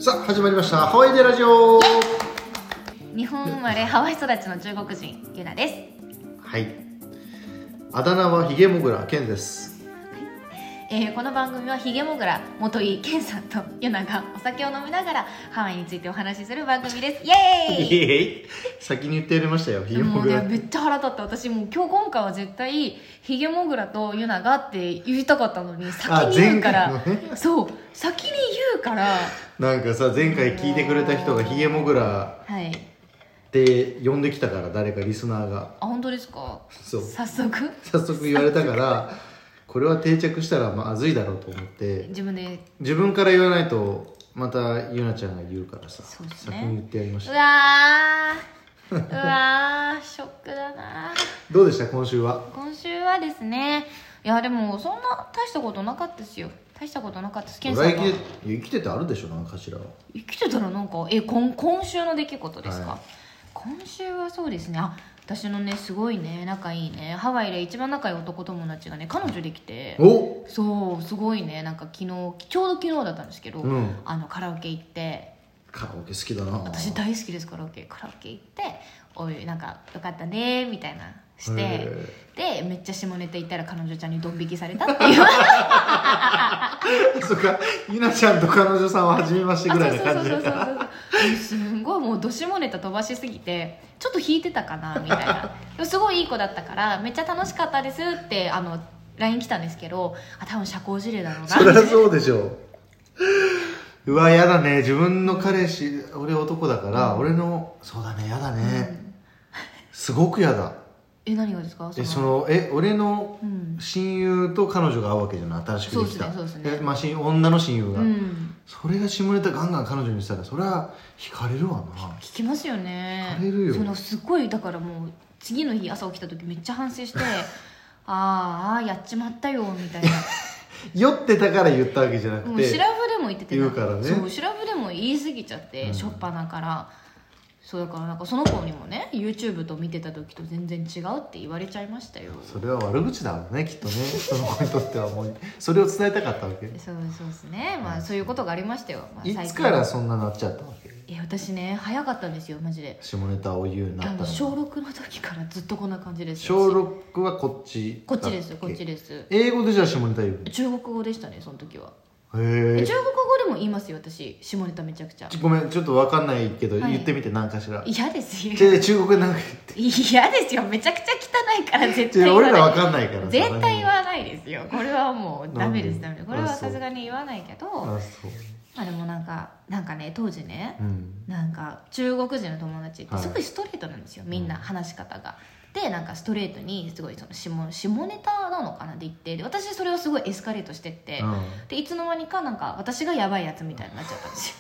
さあ始まりましたハワイでラジオ。 日本生まれハワイ育ちの中国人ゆなです。 はい、あだ名はヒゲモグラケンです。 この番組はヒゲモグラ元井健さんとゆながお酒を飲みながらハワイについてお話しする番組です。イエーイイエーイ先に言ってやりましたよ、ヒゲモグラ。 もうね、めっちゃ腹立った。私もう今回は絶対ヒゲモグラとユナがって言いたかったのに先に言うから、 ね、 そう先に言うからなんかさ、前回聞いてくれた人がヒゲモグラって呼んできたから、誰かリスナーが。 あ、本当ですか。 そう早速言われたからこれは定着したらまずいだろうと思って自分から言わないとまたゆなちゃんが言うからさ、 そうですね、 先に言ってやりました。 うわーショックだな。 どうでした今週は。 今週はですね、いやでもそんな大したことなかったですよ。大したことなかったです。ケンさんは生きててあるでしょ、なんかしら。 生きてたらなんか今週の出来事ですか、 はい、 今週はそうですね。私のねすごいね仲いいねハワイで一番仲いい男友達がね彼女できて、そうすごいね、なんかちょうど昨日だったんですけど、カラオケ行って。 カラオケ好きだな。 私大好きです。カラオケ行っておいなんかよかったねみたいなしてでめっちゃ下ネタ言ったら彼女ちゃんにドン引きされたっていうそっか、ゆなちゃんと彼女さんは初めましてぐらいな感じですんごいもうど下ネタ飛ばしすぎてちょっと引いてたかなみたいな。でもすごいいい子だったからめっちゃ楽しかったですってLINE 来たんですけど、多分社交辞令だろうな。 そりゃそうでしょう。うわやだね、自分の彼氏、俺男だから、俺のそうだね、やだね、すごくやだ。 何がですか。 俺の親友と彼女が会うわけじゃない、新しくできた。 そうですね、 女の親友が、それが下ネタガンガン彼女にしたらそれは惹かれるわな。 聞きますよね。 惹かれるよ。 すごいだからもう次の日朝起きた時めっちゃ反省してあやっちまったよみたいな酔ってたから言ったわけじゃなくて、 もうシラフでも言ってて、 言うからね。 そうシラフでも言い過ぎちゃって、しょっぱなから。そうだからなんかその子にもね YouTube と見てた時と全然違うって言われちゃいましたよ。 それは悪口だもんね、きっとね。その子にとってはもうそれを伝えたかったわけ。 そうですね、そういうことがありましたよ、 いつからそんななっちゃったわけ。 私ね早かったんですよマジで。 下ネタを言うようになったの。 小6の時からずっとこんな感じです。 小6はこっちです。 英語でじゃあ下ネタ言う。 中国語でしたねその時は。 中国語でも言いますよ私、下ネタめちゃくちゃ。 ごめんちょっと分かんないけど、言ってみて何かしら。 嫌ですよ。 中国で何か言って。 嫌ですよ、めちゃくちゃ汚いから絶対言わない。 俺ら分かんないから絶対言わないですよ。これはもうダメです。これはさすがに言わないけど。でもなんかね当時ね、なんか中国人の友達ってすごいストレートなんですよ、みんな話し方が。でなんかストレートにすごい下ネタなのかなって言って、で私それをすごいエスカレートしてって、でいつの間にかなんか私がヤバいやつみたいになっちゃったんです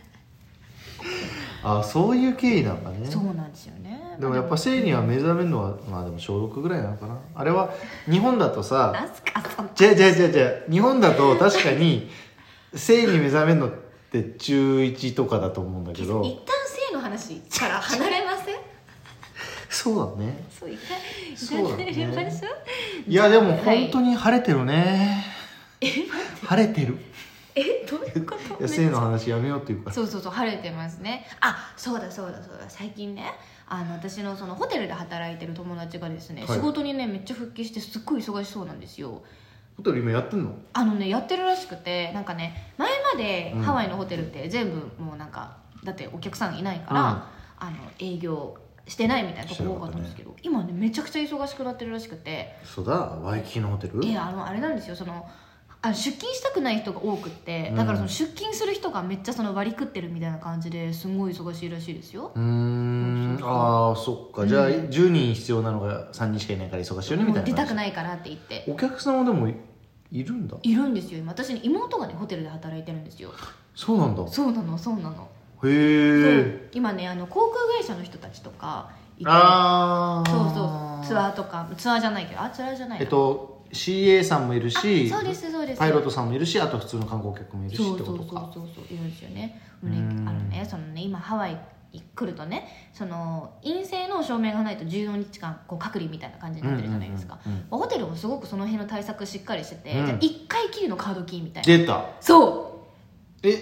よそういう経緯なんだね。 そうなんですよね。 でもやっぱ性には目覚めるのはでも小6ぐらいなのかな。あれは日本だとさなんすかそんな。 日本だと確かに性に目覚めるのって中1とかだと思うんだけど、 一旦性の話から離れませんそうだね。 そうだね。 いやでも本当に晴れてるね。晴れてる。 どういうこと。 性の話やめようっていうか。 そう晴れてますね。そうだ最近ね私のホテルで働いてる友達がですね、仕事にねめっちゃ復帰してすっごい忙しそうなんですよ。 ホテル今やってんの？ やってるらしくて、なんかね前までハワイのホテルって全部もうなんかだってお客さんいないから、営業してないみたいなところ多かったんですけど、今ねめちゃくちゃ忙しくなってるらしくて。 そうだ、ワイキキのホテル？ あれなんですよ、出勤したくない人が多くって、だから出勤する人がめっちゃ割り食ってるみたいな感じですごい忙しいらしいですよ。 そっか、じゃあ10人必要なのが3人しかいないから忙しいよねみたいな。 出たくないからって言って。 お客様でもいるんだ。 いるんですよ。今私に妹がねホテルで働いてるんですよ。 そうなんだ。 そうなの。 へえ。 今ね航空会社の人たちとかいて、ツアーじゃないけどツアーじゃない CA さんもいるし、 そうですパイロットさんもいるし、あと普通の観光客もいるしってことか。 そういるんですよね。今ハワイに来るとね、陰性の証明がないと14日間隔離みたいな感じになってるじゃないですか。ホテルもすごくその辺の対策しっかりしてて、じゃあ1回きりのカードキーみたいな。 出た。 そう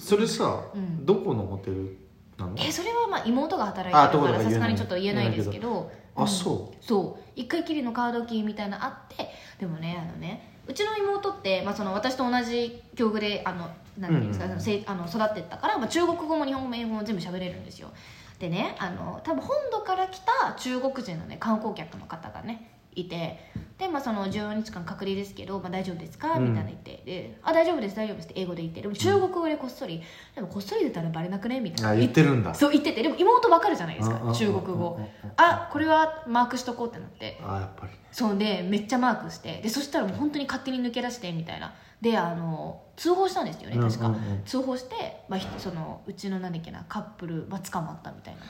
それさ、どこのホテルなの？ それはまあ妹が働いてるからさすがにちょっと言えないですけど、そう一回きりのカードキーみたいなのあって、でもねうちの妹って、まあ、その私と同じ境遇でなんていうんですか、育ってったから、まあ、中国語も日本語も英語も全部喋れるんですよ。でね多分本土から来た中国人のね観光客の方がねいて、で、まあ、その14日間隔離ですけど、まあ、大丈夫ですかみたいな言って、で大丈夫です大丈夫ですって英語で言って、でも中国語でこっそり、でもこっそり出たらバレなくねみたいな言ってるんだ。 そう言ってて、でも妹わかるじゃないですか中国語。これはマークしとこうってなって、 やっぱりそうでめっちゃマークして、でそしたらもう本当に勝手に抜け出してみたいなで通報したんですよね確か、通報して、まあ、そのうちのなんだっけなカップルは捕まったみたいな。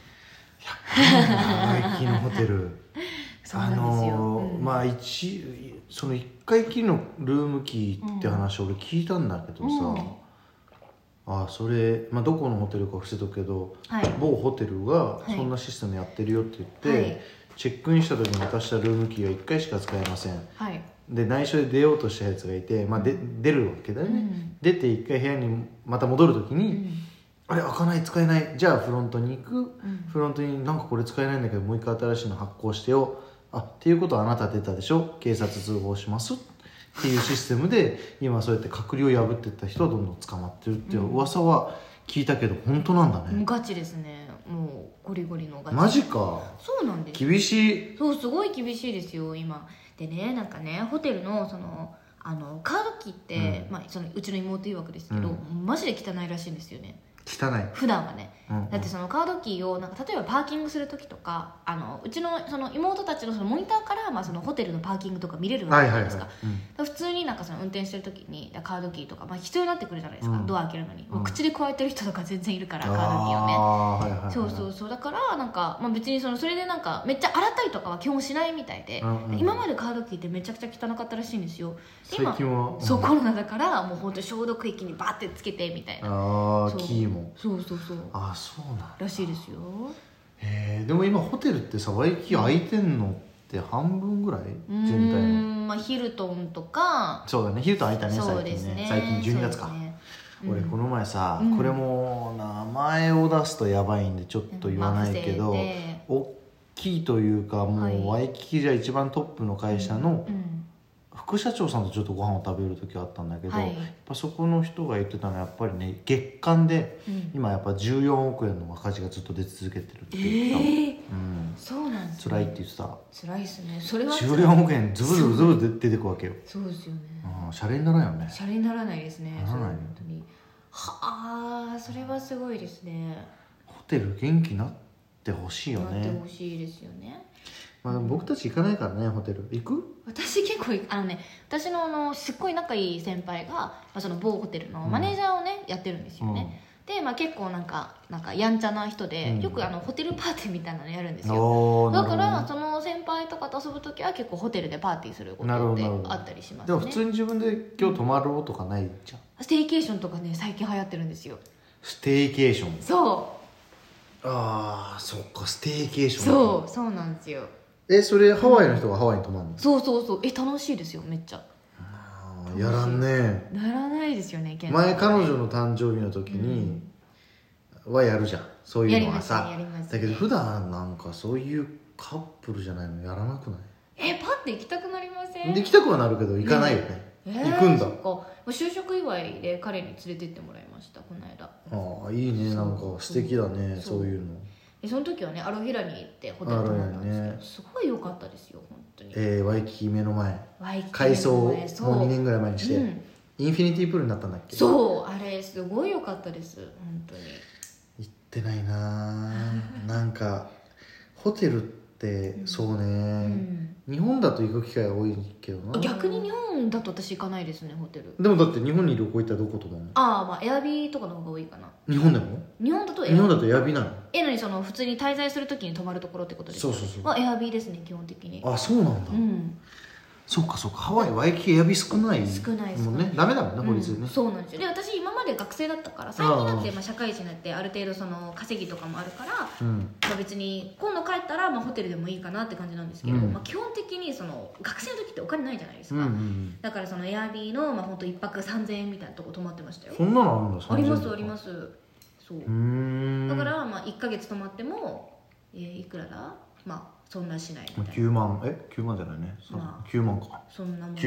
ワイキキのホテルそうなんですよ、 まあその1回きりのルームキーって話俺聞いたんだけどさ、それ、まあ、どこのホテルか伏せとくけど、某ホテルがそんなシステムやってるよって言って、チェックインした時に渡したルームキーは1回しか使えません、で内緒で出ようとしたやつがいて、まあ、出るわけだよね、出て1回部屋にまた戻る時に、あれ開かない使えない、じゃあフロントに行く、フロントになんかこれ使えないんだけどもう一回新しいの発行してよ、っていうことはあなた出たでしょ、警察通報しますっていうシステムで今そうやって隔離を破っていった人はどんどん捕まってるっていう噂は聞いたけど、本当なんだね。 ガチですね、もうゴリゴリのガチ。 マジか。 そうなんです、 厳しい。 そうすごい厳しいですよ今でね。なんかねホテルのそのカードキーって、まあ、そのうちの妹曰くですけど、マジで汚いらしいんですよね。 汚い普段はね、だってそのカードキーをなんか例えばパーキングする時とかうちのその妹たちのそのモニターから、まあ、そのホテルのパーキングとか見れるわけじゃないですか。普通になんかその運転してる時にカードキーとか、まあ、必要になってくるじゃないですか、ドア開けるのに、もう口で加えてる人とか全然いるからカードキーをね、そうだからなんか、まあ、別にそれでなんかめっちゃ洗ったりとかは基本しないみたいで、今までカードキーってめちゃくちゃ汚かったらしいんですよ。 最近はそうコロナだからもう本当消毒液にバーってつけてみたいな。 キーもそうそうなんだらしいですよ。 でも今ホテルってさワイキキ空いてんのって半分ぐらい、全体の。 まあヒルトンとか。 そうだね、ヒルトン空いたねそうですね、 最近12月か、俺この前さ、これも名前を出すとやばいんでちょっと言わないけど、大きいというかもうワイキキじゃ一番トップの会社の副社長さんとちょっとご飯を食べる時があったんだけど、やっぱそこの人が言ってたのはやっぱりね、月間で今やっぱ14億円の赤字がずっと出続けてるって言った。 そうなんですね。 辛いって言ってた。 辛いですね。それは 14億円ズブズブズブ出てくわけよ。 そうですよね。 シャレにならないよね。 シャレにならないですね。 ならない本当に。それはすごいですね。 ホテル元気になってほしいよね。 なってほしいですよね。 まあ、僕たち行かないからね、ホテル行く？ 私結構私のすっごい仲いい先輩が、まあ、その某ホテルのマネージャーをね、やってるんですよね。で、まあ、結構なんかやんちゃな人で、よくホテルパーティーみたいなのやるんですよ。だからその先輩とかと遊ぶ時は結構ホテルでパーティーすることってあったりしますね。 でも普通に自分で今日泊まろうとかないじゃん。 ステイケーションとかね最近流行ってるんですよ。 ステイケーション。 そう。 そっか、ステイケーション。そうなんですよ。 それハワイの人がハワイに泊まるの？ そう楽しいですよめっちゃ。 やらんね。 ならないですよね。 前彼女の誕生日の時にはやるじゃん、そういうのはさ。だけど普段なんかそういうカップルじゃないのやらなくない？ パッて行きたくなりません？ 行きたくはなるけど行かないよね。行くんだ。 そっか。就職祝いで彼に連れてってもらいましたこの間。 いいね、なんか素敵だね、そういうの。 その時はねアロフィラに行ってホテル泊まったんですけど、すごい良かったですよ本当に。 ワイキキ目の前、改装もう2年ぐらい前にして、インフィニティプールになったんだっけ？ そう、あれすごい良かったです本当に。 行ってないななんかホテルってそうね、日本だと行く機会が多いけどな。 逆に日本だと私行かないですねホテル。 でもだって日本に旅行行ったらどこ泊まるの？ まあエアビーとかの方が多いかな。 日本でも？日本だとエアビーなの？ 何その普通に滞在するときに泊まるところってことですか？そうエアビーですね基本的に。 そうなんだ。 そうかハワイワイキキエアビー少ないもんね。ダメだもんね、法律でね。 そうなんですよ。で私今まで学生だったから、最近だって社会人になってある程度その稼ぎとかもあるから、別に今度帰ったらホテルでもいいかなって感じなんですけど、基本的にその学生の時ってお金ないじゃないですか。だからそのエアビーの本当1泊3000円みたいなとこ泊まってましたよ。 そんなのあるんだ。 あります。そうだから1ヶ月泊まってもいくらだ、そんなしないみたいな。 9万9万じゃないね、9万か。 そんなもん。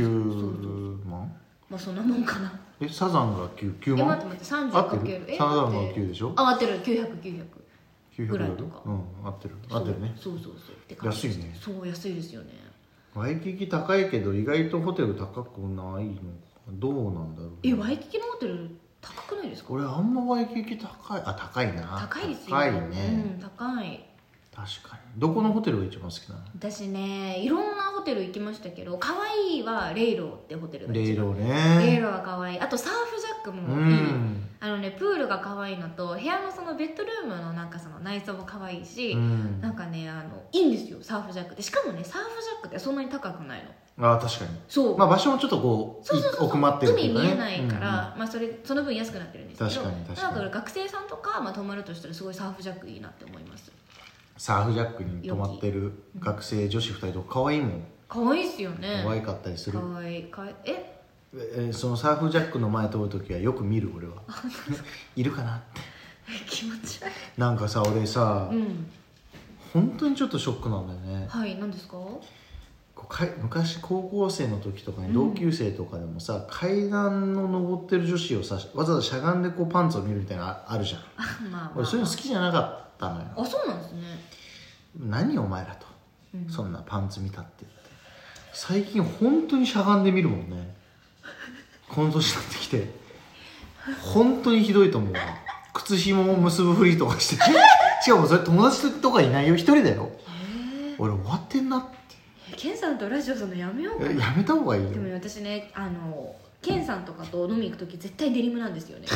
9万、 そんなもんかな。 サザンが9万。 待って 30× サザンが9でしょ。 合ってる。900ぐらいとか。 合ってるね。 そうって感じ。安いね。 そう安いですよね。 ワイキキ高いけど意外とホテル高くないのか、どうなんだろう。 ワイキキのホテル高くないですか？ 俺あんまワイキキ高いな。 高いですよ。 高いね。 高い。 確かに。どこのホテルが一番好きなの？ 私ね、いろんなホテル行きましたけど、可愛いはレイローってホテルが一番。レイローは可愛い。あとサーフジャックもいい。プールが可愛いのと、部屋のそのベッドルームのなんかその内装も可愛いし、なんかねいいんですよ、サーフジャックって。しかもね、サーフジャックってそんなに高くないの。 確かに。 そう。 場所もちょっと奥まってるけどね。海見えないから、その分安くなってるんですけど。 確かに。 だから学生さんとか泊まるとしたらすごいサーフジャックいいなって思います。 サーフジャックに泊まってる学生女子2人とか可愛いもん。 可愛いっすよね。 可愛かったりする。 可愛い。 そのサーフジャックの前通るときはよく見る、俺は。いるかなって。 気持ち悪い。 なんかさ、俺さ、本当にちょっとショックなんだよね。 はい、何ですか？ 昔高校生の時とかに同級生とかでもさ、階段の登ってる女子をさ、わざわざしゃがんでパンツを見るみたいなのあるじゃん。俺そういうの好きじゃなかったのよ。 あ、そうなんですね。 何お前らと、そんなパンツ見たって最近本当にしゃがんで見るもんね。この年になってきて本当にひどいと思うわ。靴紐を結ぶふりとかしてしかもそれ友達とかいないよ、一人だよ。俺終わってんなって。 ケンさんとラジオするのやめようかな。 やめた方がいいよ。 でも私ね、ケンさんとかと飲み行く時絶対デニムなんですよね。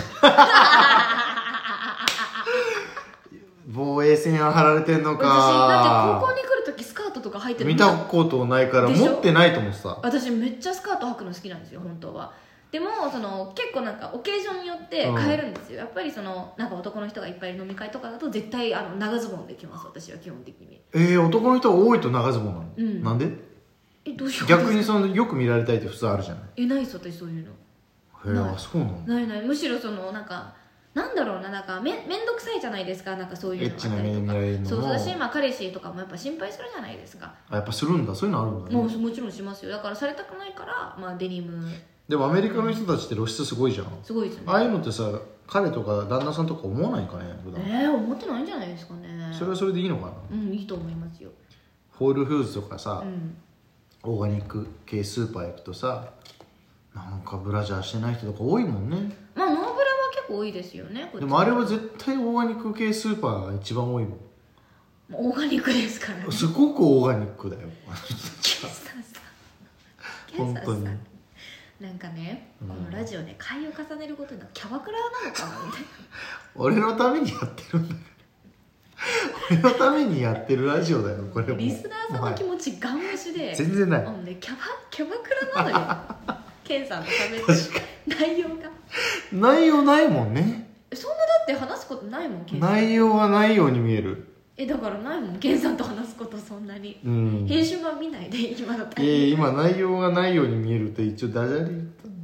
防衛線は張られてんのか。 私だって高校に来る時スカートとか履いてる見たことないから持ってないと思ってた。 私めっちゃスカート履くの好きなんですよ、本当は。でも結構なんかオケージョンによって変えるんですよ。やっぱりなんか男の人がいっぱいいる飲み会とかだと絶対長ズボンで来ます、私は基本的に。 男の人が多いと長ズボンなの？なんで？ どうしよう。 逆によく見られたいって普通あるじゃない。 ないっす、私そういうの。そうなの？ ない。むしろなんかなんだろうな、なんかめんどくさいじゃないですか、なんかそういうのあったりとか。エッチな目に見られるのも。そう私彼氏とかもやっぱ心配するじゃないですか。 やっぱするんだ。そういうのあるんだね。 もちろんしますよ。だからされたくないからデニム。 でもアメリカの人たちって露出すごいじゃん。 すごいですね。 ああいうのってさ、彼とか旦那さんとか思わないかね、普段。 思ってないんじゃないですかね。 それはそれでいいのかな。 いいと思いますよ。 ホールフーズとかさ、オーガニック系スーパー行くとさ、なんかブラジャーしてない人とか多いもんね。 ノーブラは結構多いですよね。 でもあれは絶対オーガニック系スーパーが一番多いもん。 オーガニックですからね。 すごくオーガニックだよ。 本当に。なんかね、このラジオで回を重ねることにキャバクラなのかなみたいな。 俺のためにやってるんだから。俺のためにやってるラジオだよ、これも。 リスナーさんの気持ちガン無視で。 全然ない。 キャバクラなのよ。ケンさんと喋って内容が。 内容ないもんね。 そんなだって話すことないもん、ケンさん。 内容はないように見える。 だからないもん、ケンさんと話すことそんなに。編集版見ないで今のタイミング。 今内容がないように見えるって一応ダジャレ言ったんだけど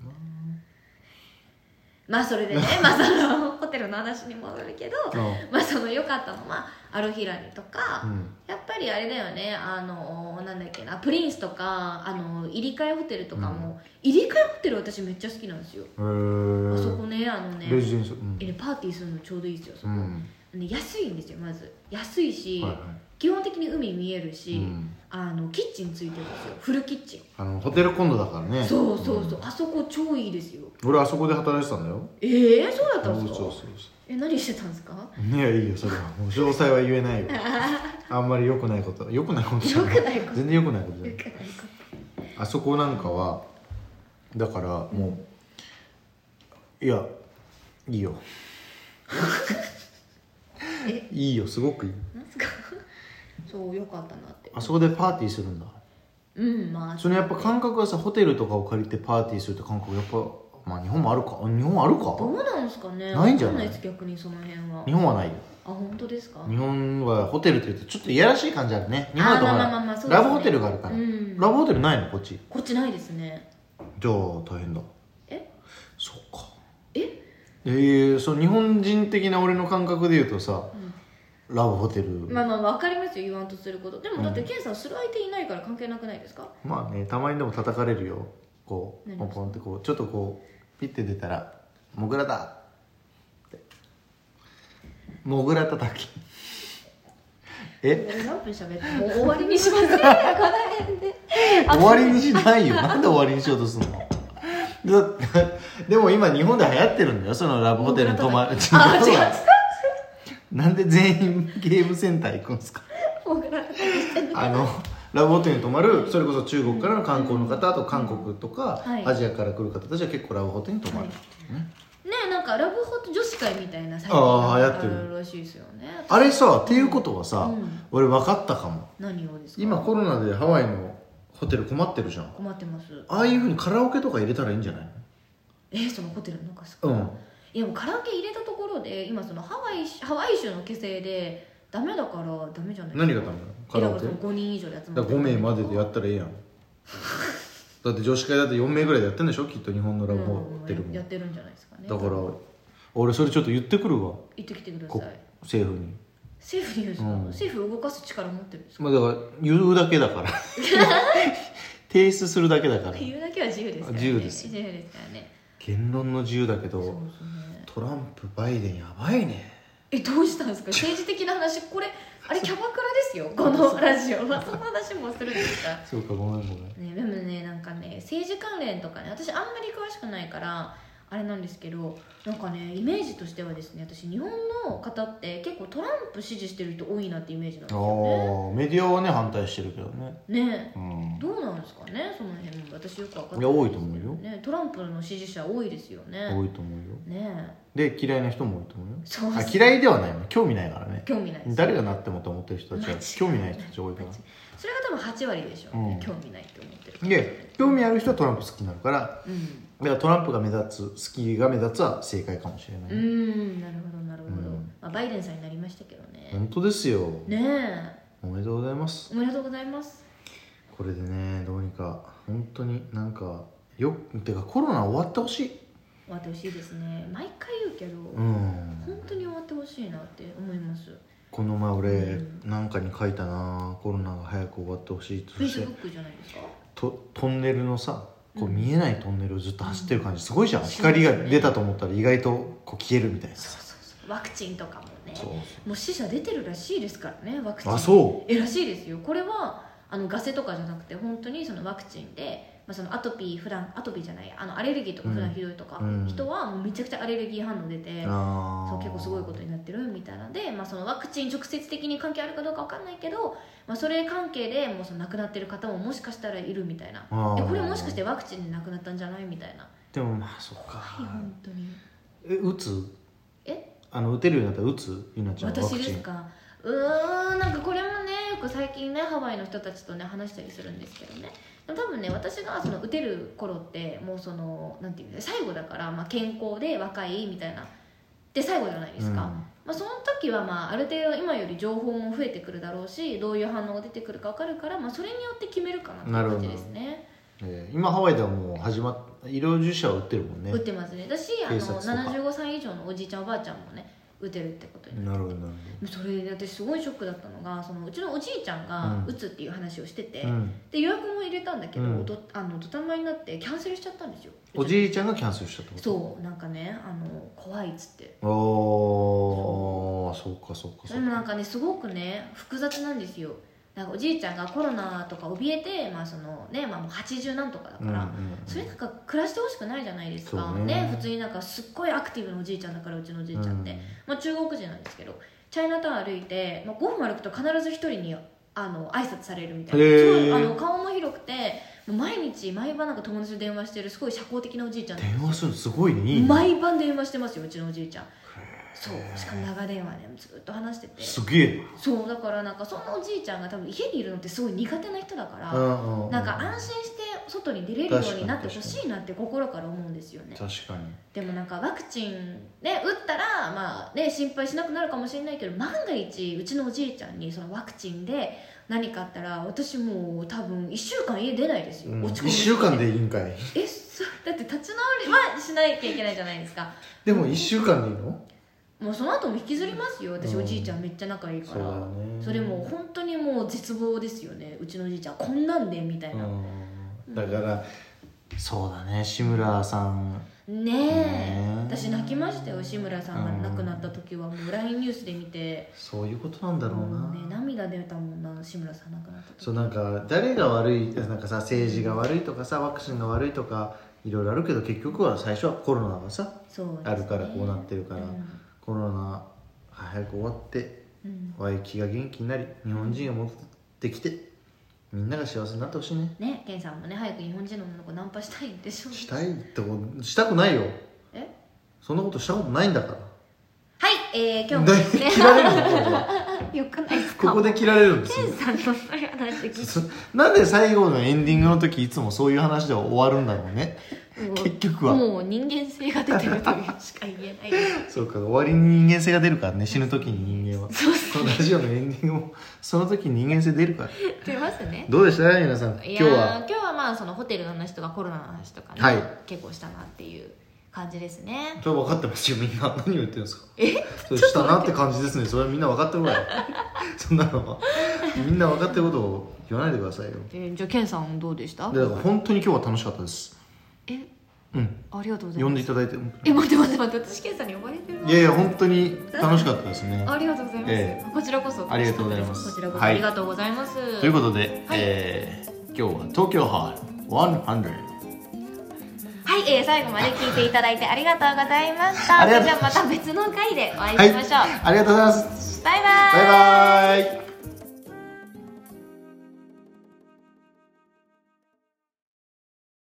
な。それでね、ホテルの話に戻るけど、良かったのはアルヒラニとか、やっぱりあれだよね、なんだっけな、プリンスとか入り替えホテルとかも、入り替えホテル私めっちゃ好きなんですよ。あそこね、 レジデンス、 パーティーするのちょうどいいですよ、そこ。安いんですよ。まず安いし、基本的に海見えるし、キッチンついてるんですよ。フルキッチン。 ホテルコンドだからね。 そう、あそこ超いいですよ。 俺あそこで働いてたんだよ。 そうだったんですか？ そう何してたんですか？ いや、いいよ、それはもう詳細は言えないよ。あんまり良くないことじゃない。全然良くないことじゃない。あそこなんかはだからもう、いや、いいよ。いいよ、すごくいい。 なんすか？そう、よかったなって。 あそこでパーティーするんだ。 まあそのやっぱ感覚はさ、ホテルとかを借りてパーティーするって感覚やっぱ、まあ日本もあるか。日本あるか。 どうなんですかね。 ないんじゃない？ 逆にその辺は。 日本はないよ。 あ、本当ですか。 日本はホテルって言うとちょっといやらしい感じあるね。日本だとほら、ラブホテルがあるから。ラブホテルないのこっち？ こっちないですね。 じゃあ大変だ。そっか。 その日本人的な俺の感覚で言うとさ、ラブホテル。 まあ分かりますよ、言わんとすること。でもだってケンさんする相手いないから関係なくないですか？ まあね、たまにでも叩かれるよ。こうポンポンってこうちょっとこうピッて出たらモグラだってモグラ叩き何分喋ってもう終わりにしますね。この辺で終わりにしないよ。なんで終わりにしようとするの？でも今日本で流行ってるんだよ、そのラブホテルに泊まる。なんで全員ゲームセンター行くんですか？ラブホテルに泊まる、それこそ中国からの観光の方、あと韓国とか、アジアから来る方たちは結構ラブホテルに泊まるっていうね。 なんかラブホ女子会みたいな最近あるらしいですよね。 あれさ、っていうことはさ、俺分かったかも。 何をですか？ 今コロナでハワイのホテル困ってるじゃん。 困ってます。 ああいうふうにカラオケとか入れたらいいんじゃないの？ そのホテルの中ですか？いやもうカラオケ入れたところで今そのハワイ州の規制でダメだからダメじゃないですか。何がダメなの？カラオケ5人以上で集まって5名まででやったらええやん。だって女子会だって4名ぐらいでやってるんでしょ、きっと日本のラブホテルも。 やってるんじゃないですかね。 だから俺それちょっと言ってくるわ。 言ってきてください。 政府に。 政府に言うんですか？政府動かす力持ってるんですか？ まあだから言うだけだから提出するだけだから。 言うだけは自由ですからね。 自由です。 自由ですからね。 言論の自由だけど、トランプバイデンやばいね。 どうしたんですか？政治的な話、これあれキャバクラですよ、このラジオは。そんな話もするんですか？ そうか、ごめんね。 でもね、なんかね、政治関連とかね、私あんまり詳しくないからあれなんですけど、なんかね、イメージとしてはですね、私日本の方って結構トランプ支持してる人多いなってイメージなんですよね。 メディアはね反対してるけどね。 どうなんですかね、その辺も私よく分かってない。 いや、多いと思うよ。 トランプの支持者多いですよね。 多いと思うよ。 ね。 で嫌いな人も多いと思うよ。そうですね。嫌いではないの、興味ないからね。 興味ない。 誰がなってもと思ってる人たちは興味ない人たち多いから。 それが多分8割でしょうね、興味ないって思ってる。 で興味ある人はトランプ好きになるから、だからトランプが目立つ、好きが目立つは正解かもしれない。 なるほどなるほど。バイデンさんになりましたけどね。 本当ですよね。 おめでとうございます。 おめでとうございます。 これでね、どうにか本当になんかてかコロナ終わってほしい。 終わってほしいですね。毎回言うけど、本当に終わってほしいなって思います。 この前俺、なんかに書いたな、コロナが早く終わってほしいと。 フェイスブックじゃないですか。 トンネルのさ、こう見えないトンネルをずっと走ってる感じすごいじゃん。光が出たと思ったら意外とこう消えるみたいな。 ワクチンとかもね、もう死者出てるらしいですからね、ワクチン。 あ、そう。 らしいですよ。これはガセとかじゃなくて本当にそのワクチンで、そのアトピーじゃない、アレルギーとか普段ひどいとか、人はもうめちゃくちゃアレルギー反応出て、そう結構すごいことになってるみたいなので、そのワクチン直接的に関係あるかどうかわかんないけど、それ関係でもうその亡くなってる方ももしかしたらいるみたいな。これもしかしてワクチンで亡くなったんじゃないみたいな。 でもそっか。 はい、本当に。 打つ？打てるようになったら打つ？ゆなちゃんワクチン。 私ですか？なんかこれもね、よく最近ねハワイの人たちとね話したりするんですけどね、多分ね、私がその打てる頃ってもうそのなんていうの、最後だから、健康で若いみたいなで最後じゃないですか。その時はある程度今より情報も増えてくるだろうし、どういう反応が出てくるか分かるから、それによって決めるかなっていう感じですね。 今ハワイではもう医療従事者は打ってるもんね。 打ってますね。だし75歳以上のおじいちゃんおばあちゃんもね打てるってことになるほど。それで私すごいショックだったのが、うちのおじいちゃんが打つっていう話をしてて、で予約も入れたんだけど、土壇場になってキャンセルしちゃったんですよ。 おじいちゃんがキャンセルしちゃったこと？ そう、なんかね、怖いっつって。 そうか。 でもなんかね、すごくね複雑なんですよ。なんかおじいちゃんがコロナとか怯えて、もう80なんとかだから、それなんか暮らしてほしくないじゃないですか。普通になんかすっごいアクティブなおじいちゃんだから、うちのおじいちゃんって、中国人なんですけど、チャイナタウン歩いて、5分歩くと必ず一人に挨拶されるみたいな。すごい顔も広くて、毎晩なんか友達と電話してるすごい社交的なおじいちゃん。 電話するのすごいね、いいね。 毎晩電話してますよ、うちのおじいちゃん。 そう、しかも長電話でずっと話してて、 すげえ。 そうだからなんかそのおじいちゃんが多分家にいるのってすごい苦手な人だから、なんか安心して外に出れるようになってほしいなって心から思うんですよね。 確かに。 でもなんかワクチンね打ったらまあね心配しなくなるかもしれないけど、万が一うちのおじいちゃんにそのワクチンで何かあったら私もう多分1週間家出ないですよ、 落ち込む。1週間でいいんかい。 だって立ち直りはしないといけないじゃないですか。 でも1週間でいいの？ もうその後も引きずりますよ。私おじいちゃんめっちゃ仲いいから、それもう本当にもう絶望ですよね。うちのおじいちゃんこんなんでみたいな。 だからそうだね、志村さんねえ、私泣きましたよ。志村さんが亡くなった時はもう LINE ニュースで見て、 そういうことなんだろうな、 ね、涙出たもんな、志村さん亡くなった時。 そうなんか誰が悪い、なんかさ政治が悪いとかさワクチンが悪いとかいろいろあるけど、結局は最初はコロナがさ、あるからこうなってるから、コロナ早く終わって、ワイキが元気になり日本人が戻ってきて、みんなが幸せになってほしいね。 ね、ケンさんもね早く日本人の女の子ナンパしたいんでしょう。 したいってことしたくないよ。そんなことしたことないんだから。 はい、今日もですね。 切られるのこれで。 よくないですか。 ここで切られるんですよ。 ケンさんのそういう話聞いて。 なんで最後のエンディングの時いつもそういう話で終わるんだろうね。結局はもう人間性が出てるというしか言えないです。 そうか、終わりに人間性が出るからね、死ぬ時に人間は。このラジオのエンディングもその時に人間性出るから。 出ますね。 どうでした皆さん。今日はまあそのホテルの話とかコロナの話とかね、結構したなっていう感じですね。 それ分かってますよ、みんな。何を言ってるんですか。それしたなって感じですね。それはみんな分かってるからそんなのはみんな分かってることを言わないでくださいよ。 じゃあケンさんどうでした。 だから本当に今日は楽しかったです。 ありがとうございます。 呼んでいただいて。 待って私ケンさんに呼ばれてる。 いやいや本当に楽しかったですね。 ありがとうございます。こちらこそありがとうございます。 こちらこそありがとうございます。 ということで、今日は東京ハート100。 はい、最後まで聞いていただいてありがとうございました。じゃあまた別の回でお会いしましょう。 ありがとうございます。 バイバイ。 バイバイ。